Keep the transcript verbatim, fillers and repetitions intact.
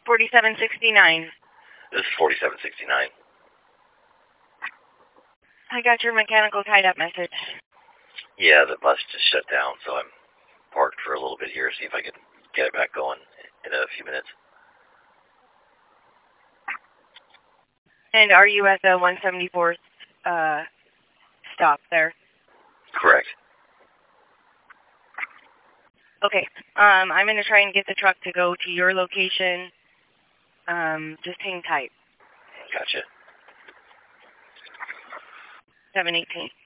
forty-seven sixty-nine. This is forty-seven sixty-nine. I got your mechanical tied-up message. Yeah, the bus just shut down, so I'm parked for a little bit here, see if I can get it back going in a few minutes. And are you at the one seventy-fourth uh, stop there? Correct. Okay. Um, I'm going to try and get the truck to go to your location. Um, just hang tight. Gotcha. seven eighteen.